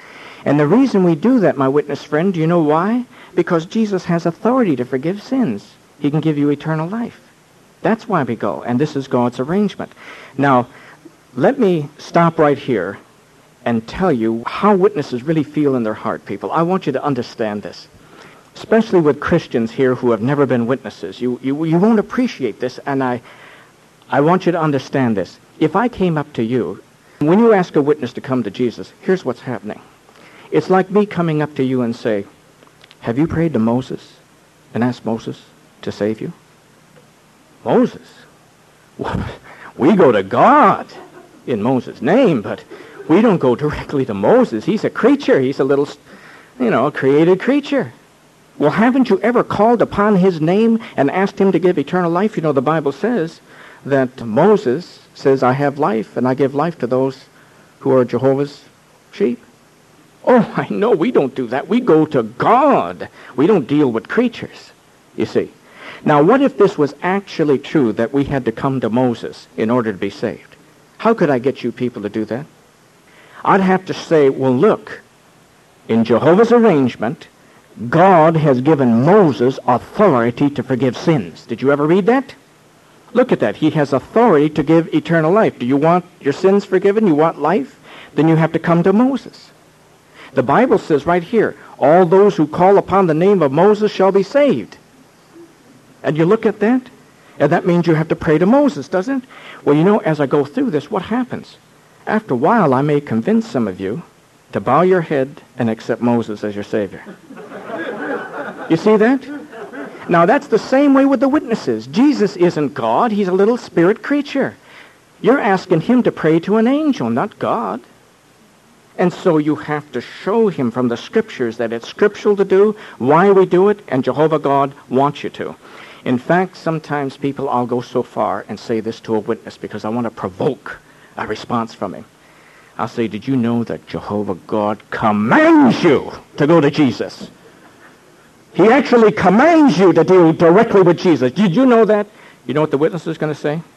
And the reason we do that, my witness friend, do you know why? Because Jesus has authority to forgive sins. He can give you eternal life. That's why we go, and this is God's arrangement. Now, let me stop right here and tell you how witnesses really feel in their heart, people. I want you to understand this, especially with Christians here who have never been witnesses. You won't appreciate this, and I want you to understand this. If I came up to you, when you ask a witness to come to Jesus, here's what's happening. It's like me coming up to you and say, have you prayed to Moses and asked Moses to save you? Moses? We go to God in Moses' name, but we don't go directly to Moses. He's a creature. He's a little, created creature. Well, haven't you ever called upon his name and asked him to give eternal life? You know, the Bible says that Moses says, I have life, and I give life to those who are Jehovah's sheep. Oh, I know, we don't do that. We go to God. We don't deal with creatures, you see. Now, what if this was actually true, that we had to come to Moses in order to be saved? How could I get you people to do that? I'd have to say, well, look, in Jehovah's arrangement, God has given Moses authority to forgive sins. Did you ever read that? Look at that. He has authority to give eternal life. Do you want your sins forgiven? You want life? Then you have to come to Moses. The Bible says right here, all those who call upon the name of Moses shall be saved. And you look at that, and that means you have to pray to Moses, doesn't it? Well, as I go through this, what happens? After a while, I may convince some of you to bow your head and accept Moses as your Savior. You see that? Now, that's the same way with the witnesses. Jesus isn't God. He's a little spirit creature. You're asking him to pray to an angel, not God. And so you have to show him from the Scriptures that it's scriptural to do, why we do it, and Jehovah God wants you to. In fact, sometimes I'll go so far and say this to a witness because I want to provoke a response from him. I'll say, did you know that Jehovah God commands you to go to Jesus? He actually commands you to deal directly with Jesus. Did you know that? You know what the witness is going to say?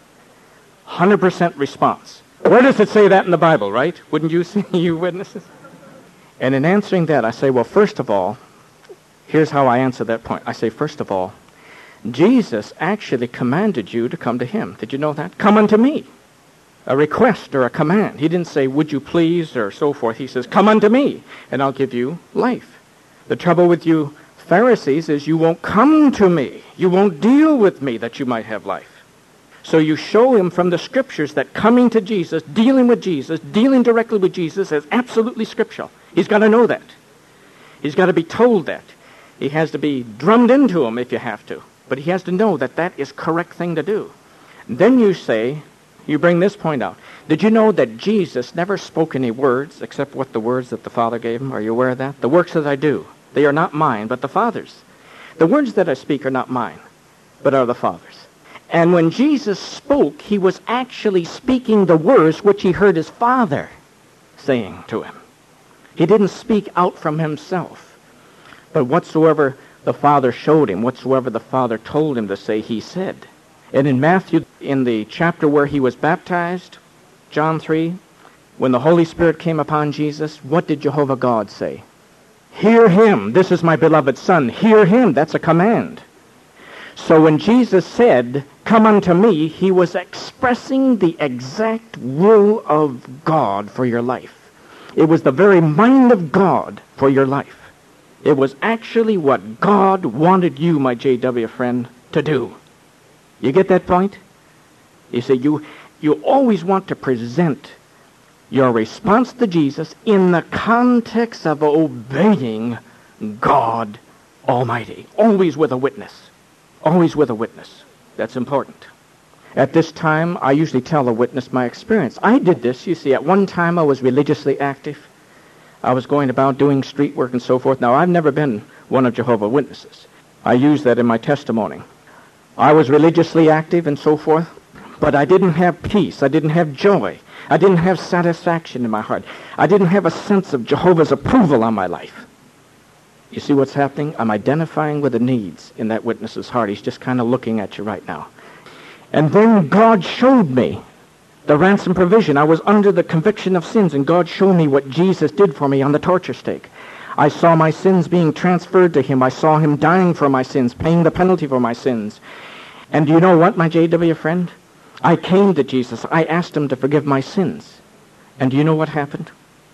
100% response. Where does it say that in the Bible, right? Wouldn't you say, you witnesses? And in answering that, I say, well, first of all, here's how I answer that point. I say, first of all, Jesus actually commanded you to come to him. Did you know that? Come unto me. A request or a command. He didn't say, would you please, or so forth. He says, come unto me, and I'll give you life. The trouble with you Pharisees is you won't come to me. You won't deal with me that you might have life. So you show him from the Scriptures that coming to Jesus, dealing with Jesus, dealing directly with Jesus is absolutely scriptural. He's got to know that. He's got to be told that. He has to be drummed into him if you have to. But he has to know that that is correct thing to do. Then you bring this point out. Did you know that Jesus never spoke any words except what the words that the Father gave him? Are you aware of that? The works that I do, they are not mine, but the Father's. The words that I speak are not mine, but are the Father's. And when Jesus spoke, he was actually speaking the words which he heard his Father saying to him. He didn't speak out from himself. But whatsoever the Father showed him, whatsoever the Father told him to say, he said. And in Matthew, in the chapter where he was baptized, John 3, when the Holy Spirit came upon Jesus, what did Jehovah God say? Hear him. This is my beloved Son. Hear him. That's a command. So when Jesus said, come unto me, he was expressing the exact will of God for your life. It was the very mind of God for your life. It was actually what God wanted you, my J.W. friend, to do. You get that point? You see, you always want to present your response to Jesus in the context of obeying God Almighty. Always with a witness. Always with a witness. That's important. At this time, I usually tell a witness my experience. I did this, you see. At one time, I was religiously active. I was going about doing street work and so forth. Now, I've never been one of Jehovah's Witnesses. I use that in my testimony. I was religiously active and so forth, but I didn't have peace. I didn't have joy. I didn't have satisfaction in my heart. I didn't have a sense of Jehovah's approval on my life. You see what's happening? I'm identifying with the needs in that witness's heart. He's just kind of looking at you right now. And then God showed me The ransom provision. I was under the conviction of sins, and God showed me what Jesus did for me on the torture stake. I saw my sins being transferred to him. I saw him dying for my sins, paying the penalty for my sins. And do you know what, my J.W. friend? I came to Jesus. I asked him to forgive my sins. And do you know what happened?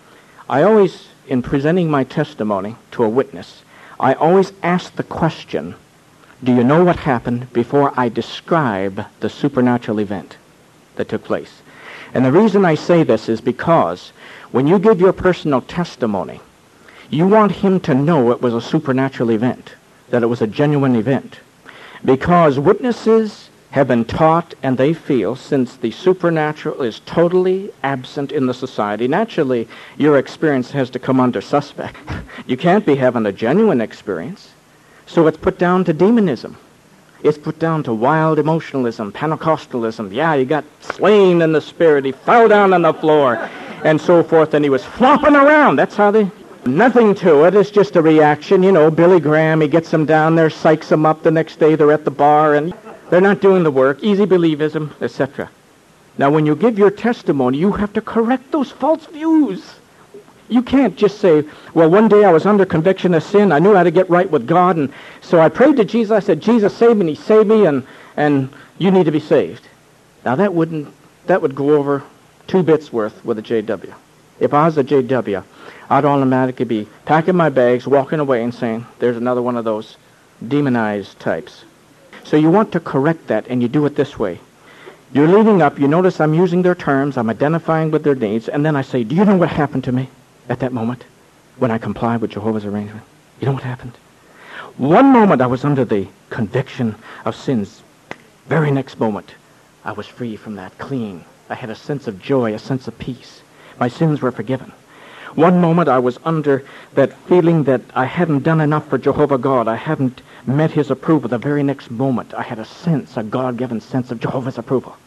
I always, in presenting my testimony to a witness, I always ask the question, do you know what happened before I describe the supernatural event that took place? And the reason I say this is because when you give your personal testimony, you want him to know it was a supernatural event, that it was a genuine event. Because witnesses have been taught, and they feel, since the supernatural is totally absent in the society, naturally your experience has to come under suspect. You can't be having a genuine experience. So it's put down to demonism. It's put down to wild emotionalism, Pentecostalism. Yeah, you got slain in the spirit. He fell down on the floor and so forth, and he was flopping around. That's how they... Nothing to it. It's just a reaction. You know, Billy Graham, he gets them down there, psychs them up. The next day they're at the bar, and they're not doing the work. Easy believism, etc. Now, when you give your testimony, you have to correct those false views. You can't just say, well, one day I was under conviction of sin. I knew how to get right with God, and so I prayed to Jesus. I said, Jesus, save me, and he saved me, and you need to be saved. Now, that would go over 2 bits worth with a JW. If I was a JW, I'd automatically be packing my bags, walking away, and saying, there's another one of those demonized types. So you want to correct that, and you do it this way. You're leading up. You notice I'm using their terms. I'm identifying with their needs. And then I say, do you know what happened to me at that moment when I complied with Jehovah's arrangement? You know what happened? One moment I was under the conviction of sins. Very next moment, I was free from that, clean. I had a sense of joy, a sense of peace. My sins were forgiven. One moment I was under that feeling that I hadn't done enough for Jehovah God. I hadn't met his approval. The very next moment I had a sense, a God-given sense of Jehovah's approval.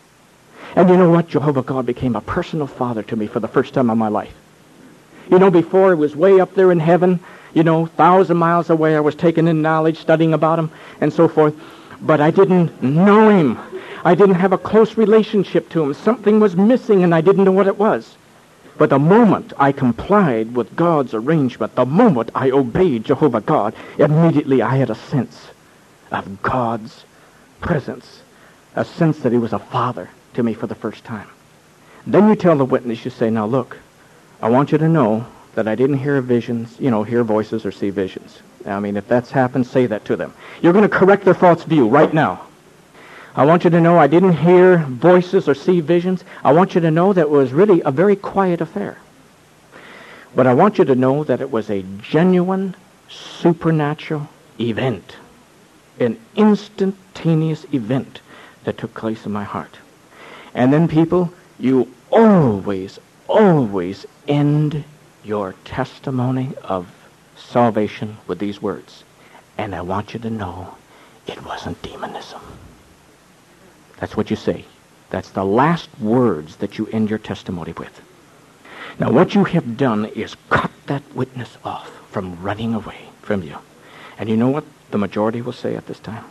And you know what? Jehovah God became a personal father to me for the first time in my life. You know, before he was way up there in heaven, 1,000 miles away. I was taking in knowledge, studying about him, and so forth. But I didn't know him. I didn't have a close relationship to him. Something was missing, and I didn't know what it was. But the moment I complied with God's arrangement, the moment I obeyed Jehovah God, immediately I had a sense of God's presence, a sense that he was a father to me for the first time. Then you tell the witness, you say, now look, I want you to know that I didn't hear visions, hear voices or see visions. I mean, if that's happened, say that to them. You're going to correct their false view right now. I want you to know I didn't hear voices or see visions. I want you to know that it was really a very quiet affair. But I want you to know that it was a genuine, supernatural event. An instantaneous event that took place in my heart. And then, people, you always end your testimony of salvation with these words. And I want you to know it wasn't demonism. That's what you say. That's the last words that you end your testimony with. Now, what you have done is cut that witness off from running away from you. And you know what the majority will say at this time?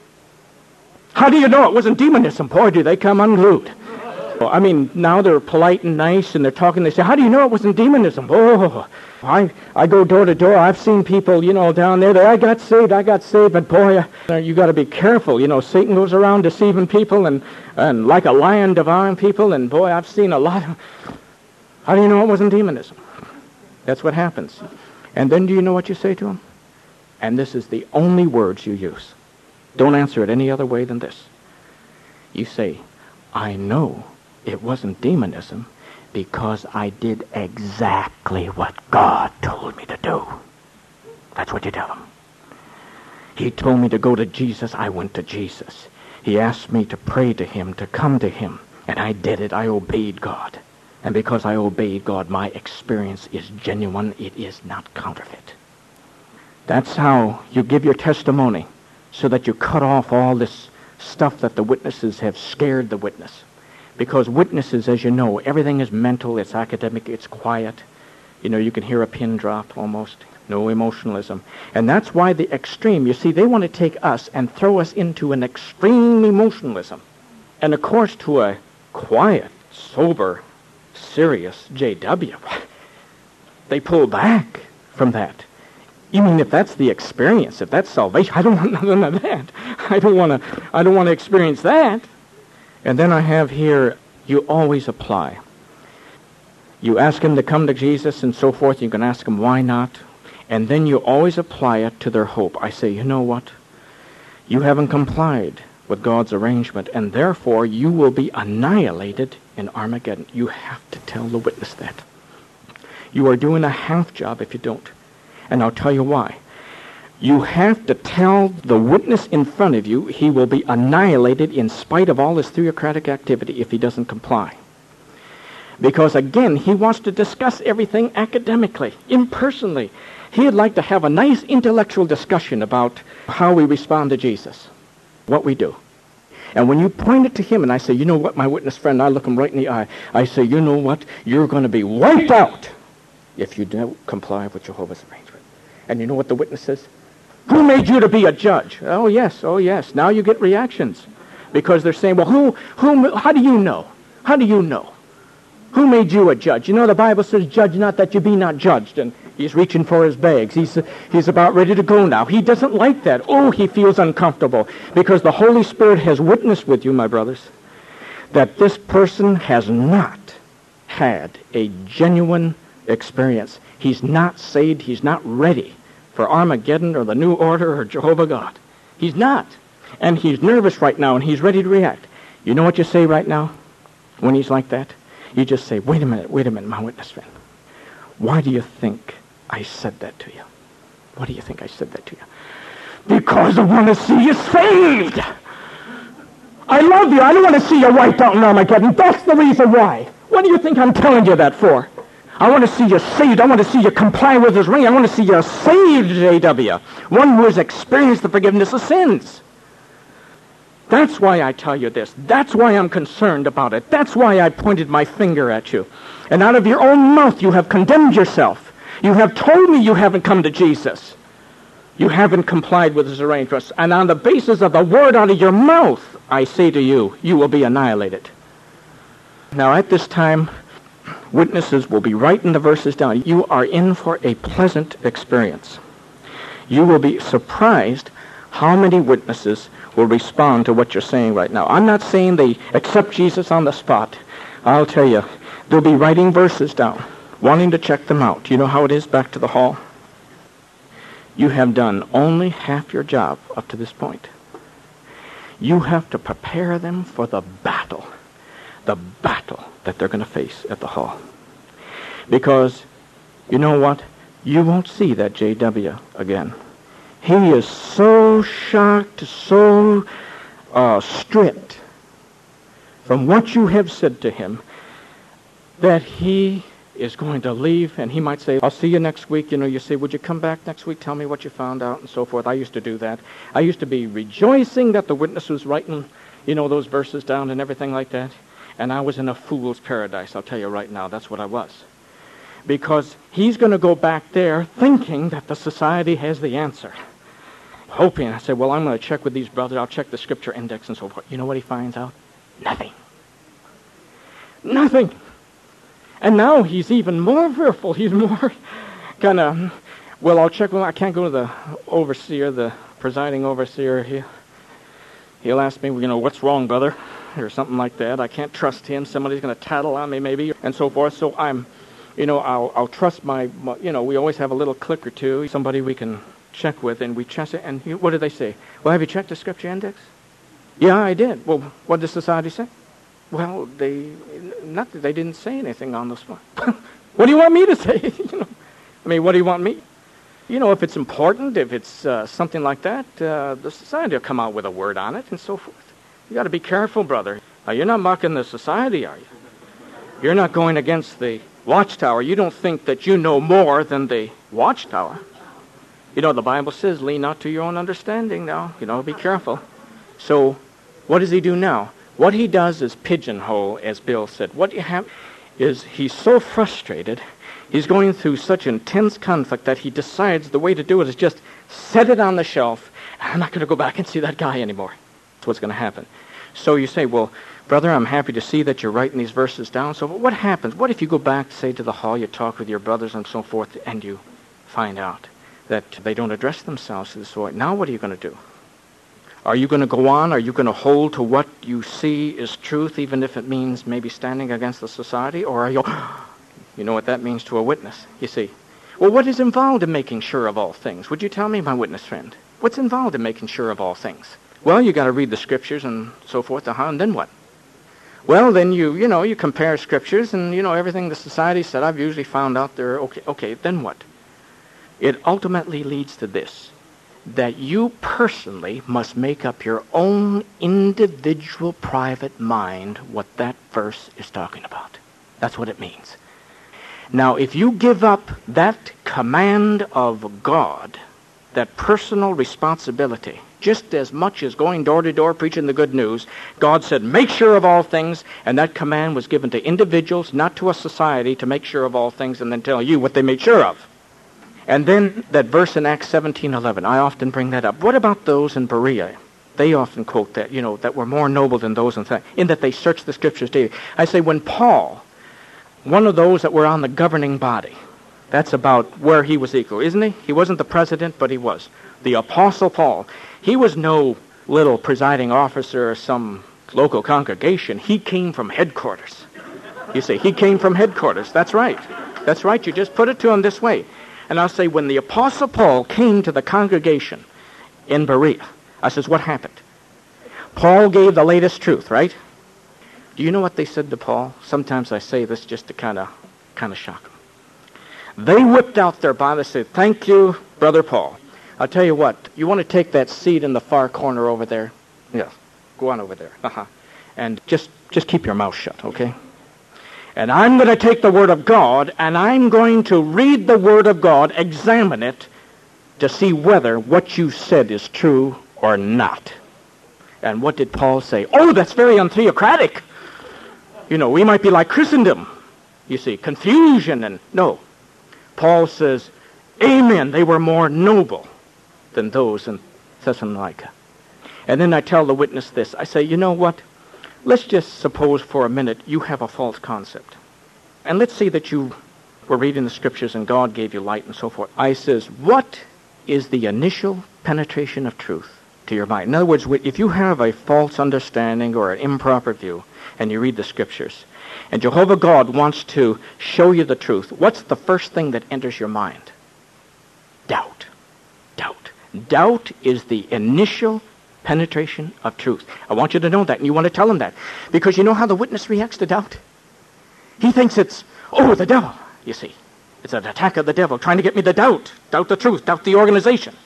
How do you know it wasn't demonism? Boy, do they come unglued. I mean, now they're polite and nice, and they're talking. They say, how do you know it wasn't demonism? Oh, I go door to door. I've seen people, down there. I got saved, but boy, you got to be careful. Satan goes around deceiving people and like a lion devouring people, and boy, I've seen a lot of... How do you know it wasn't demonism? That's what happens. And then do you know what you say to them? And this is the only words you use. Don't answer it any other way than this. You say, I know it wasn't demonism because I did exactly what God told me to do. That's what you tell him. He told me to go to Jesus. I went to Jesus. He asked me to pray to him, to come to him, and I did it. I obeyed God. And because I obeyed God, my experience is genuine. It is not counterfeit. That's how you give your testimony, so that you cut off all this stuff that the witnesses have scared the witness. Because witnesses, as you know, everything is mental, it's academic, it's quiet. You can hear a pin drop almost. No emotionalism. And that's why the extreme, you see, they want to take us and throw us into an extreme emotionalism. And of course, to a quiet, sober, serious J.W. They pull back from that. You mean if that's the experience, if that's salvation, I don't want none of that. I don't want to experience that. And then I have here, you always apply. You ask him to come to Jesus and so forth. You can ask him why not. And then you always apply it to their hope. I say, you know what? You haven't complied with God's arrangement, and therefore you will be annihilated in Armageddon. You have to tell the witness that. You are doing a half job if you don't. And I'll tell you why. You have to tell the witness in front of you he will be annihilated in spite of all his theocratic activity if he doesn't comply. Because again, he wants to discuss everything academically, impersonally. He'd like to have a nice intellectual discussion about how we respond to Jesus, what we do. And when you point it to him and I say, you know what, my witness friend, I look him right in the eye, I say, you know what, you're going to be wiped out if you don't comply with Jehovah's arrangement. And you know what the witness says? Who made you to be a judge? Oh, yes. Now you get reactions. Because they're saying, well, how do you know? How do you know? Who made you a judge? You know, the Bible says, judge not that you be not judged. And he's reaching for his bags. He's about ready to go now. He doesn't like that. Oh, he feels uncomfortable. Because the Holy Spirit has witnessed with you, my brothers, that this person has not had a genuine experience. He's not saved. He's not ready for Armageddon or the New Order or Jehovah God. He's not. And he's nervous right now, and he's ready to react. You know what you say right now when he's like that? You just say, wait a minute, my witness friend. Why do you think I said that to you? Why do you think I said that to you? Because I want to see you saved. I love you. I don't want to see you wiped out in Armageddon. That's the reason why. What do you think I'm telling you that for? I want to see you saved. I want to see you comply with his ring. I want to see you saved, J.W. One who has experienced the forgiveness of sins. That's why I tell you this. That's why I'm concerned about it. That's why I pointed my finger at you. And out of your own mouth you have condemned yourself. You have told me you haven't come to Jesus. You haven't complied with his arrangements. And on the basis of the word out of your mouth, I say to you, you will be annihilated. Now at this time, witnesses will be writing the verses down. You are in for a pleasant experience. You will be surprised how many witnesses will respond to what you're saying right now. I'm not saying they accept Jesus on the spot. I'll tell you, they'll be writing verses down, wanting to check them out. You know how it is back to the hall? You have done only half your job up to this point. You have to prepare them for the battle that they're going to face at the hall. Because, you know what? You won't see that J.W. again. He is so shocked, so stripped from what you have said to him that he is going to leave, and he might say, I'll see you next week. You know, you say, would you come back next week, tell me what you found out, and so forth. I used to do that. I used to be rejoicing that the witness was writing, you know, those verses down and everything like that. And I was in a fool's paradise, I'll tell you right now. That's what I was. Because he's going to go back there thinking that the society has the answer. Hoping. I said, well, I'm going to check with these brothers. I'll check the scripture index and so forth. You know what he finds out? Nothing. And now he's even more fearful. He's more kind of, well, I'll check with him. I can't go to the overseer, the presiding overseer. He'll ask me, you know, what's wrong, brother? Or something like that. I can't trust him. Somebody's going to tattle on me maybe, and so forth. So I'll trust my, you know, we always have a little clique or two, somebody we can check with, and we check it, and what do they say? Well, have you checked the scripture index? Yeah, I did. Well, what does society say? Well, they didn't say anything on the spot. What do you want me to say? What do you want me? You know, if it's important, if it's something like that, the society will come out with a word on it and so forth. You got to be careful, brother. You're not mocking the society, are you? You're not going against the watchtower. You don't think that you know more than the watchtower. You know, the Bible says, lean not to your own understanding now. You know, be careful. So, what does he do now? What he does is pigeonhole, as Bill said. What you have is he's so frustrated, he's going through such intense conflict that he decides the way to do it is just set it on the shelf. I'm not going to go back and see that guy anymore. That's what's going to happen. So you say, well, brother, I'm happy to see that you're writing these verses down. So what happens? What if you go back, say, to the hall, you talk with your brothers and so forth, and you find out that they don't address themselves to this way? Now what are you going to do? Are you going to go on? Are you going to hold to what you see is truth, even if it means maybe standing against the society? Or are you... You know what that means to a witness, you see. Well, what is involved in making sure of all things? Would you tell me, my witness friend? What's involved in making sure of all things? Well, you got to read the scriptures and so forth, and then what? Well, then you compare scriptures and, everything the society said. I've usually found out they're okay, then what? It ultimately leads to this, that you personally must make up your own individual private mind what that verse is talking about. That's what it means. Now, if you give up that command of God, that personal responsibility, just as much as going door to door preaching the good news, God said, make sure of all things, and that command was given to individuals, not to a society, to make sure of all things and then tell you what they made sure of. And then that verse in Acts 17:11, I often bring that up. What about those in Berea? They often quote that, that were more noble than those in that they searched the scriptures daily. I say, when Paul, one of those that were on the governing body, that's about where he was equal, isn't he? He wasn't the president, but he was. The Apostle Paul, he was no little presiding officer of some local congregation. He came from headquarters. You see, he came from headquarters. That's right. That's right. You just put it to him this way. And I'll say, when the Apostle Paul came to the congregation in Berea, I says, what happened? Paul gave the latest truth, right? Do you know what they said to Paul? Sometimes I say this just to kind of shock them. They whipped out their Bible and said, thank you, Brother Paul. I'll tell you what, you want to take that seat in the far corner over there? Yes, go on over there. And just keep your mouth shut, okay? And I'm going to take the Word of God, and I'm going to read the Word of God, examine it, to see whether what you said is true or not. And what did Paul say? Oh, that's very untheocratic. We might be like Christendom. You see, confusion and... No. Paul says, amen, they were more noble than those in Thessalonica. And then I tell the witness this. I say, you know what? Let's just suppose for a minute you have a false concept. And let's say that you were reading the scriptures and God gave you light and so forth. I says, what is the initial penetration of truth to your mind? In other words, if you have a false understanding or an improper view and you read the scriptures, and Jehovah God wants to show you the truth, what's the first thing that enters your mind? Doubt. Doubt. Doubt is the initial penetration of truth. I want you to know that, and you want to tell him that. Because you know how the witness reacts to doubt? He thinks it's, the devil, you see. It's an attack of the devil trying to get me to doubt the truth, doubt the organization.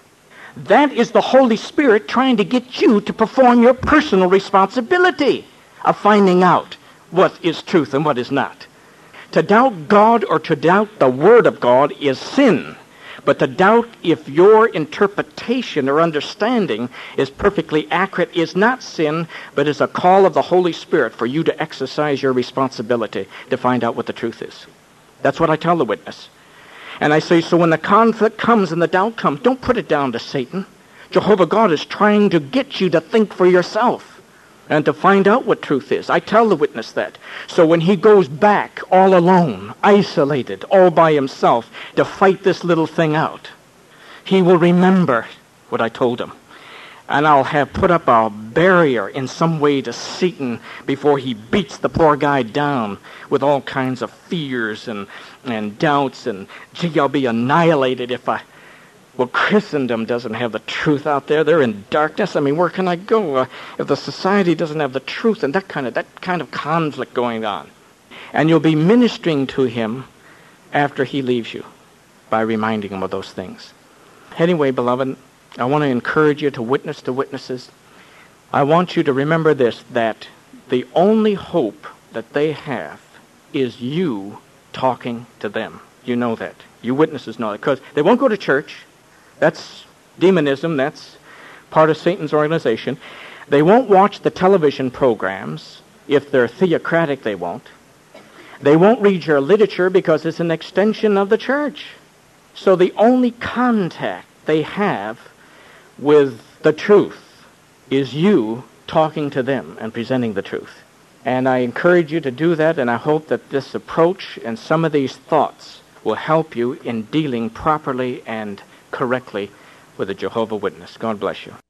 That is the Holy Spirit trying to get you to perform your personal responsibility of finding out what is truth and what is not. To doubt God or to doubt the Word of God is sin. But to doubt if your interpretation or understanding is perfectly accurate is not sin, but is a call of the Holy Spirit for you to exercise your responsibility to find out what the truth is. That's what I tell the witness. And I say, so when the conflict comes and the doubt comes, don't put it down to Satan. Jehovah God is trying to get you to think for yourself and to find out what truth is. I tell the witness that. So when he goes back all alone, isolated, all by himself, to fight this little thing out, he will remember what I told him. And I'll have put up a barrier in some way to Satan before he beats the poor guy down with all kinds of fears and doubts. And, gee, I'll be annihilated if Christendom doesn't have the truth out there. They're in darkness. I mean, where can I go if the society doesn't have the truth and that kind of conflict going on? And you'll be ministering to him after he leaves you by reminding him of those things. Anyway, beloved, I want to encourage you to witness to witnesses. I want you to remember this, that the only hope that they have is you talking to them. You know that. You witnesses know that. Because they won't go to church. That's demonism. That's part of Satan's organization. They won't watch the television programs. If they're theocratic, they won't. They won't read your literature because it's an extension of the church. So the only contact they have with the truth is you talking to them and presenting the truth. And I encourage you to do that, and I hope that this approach and some of these thoughts will help you in dealing properly and correctly with a Jehovah's Witness. God bless you.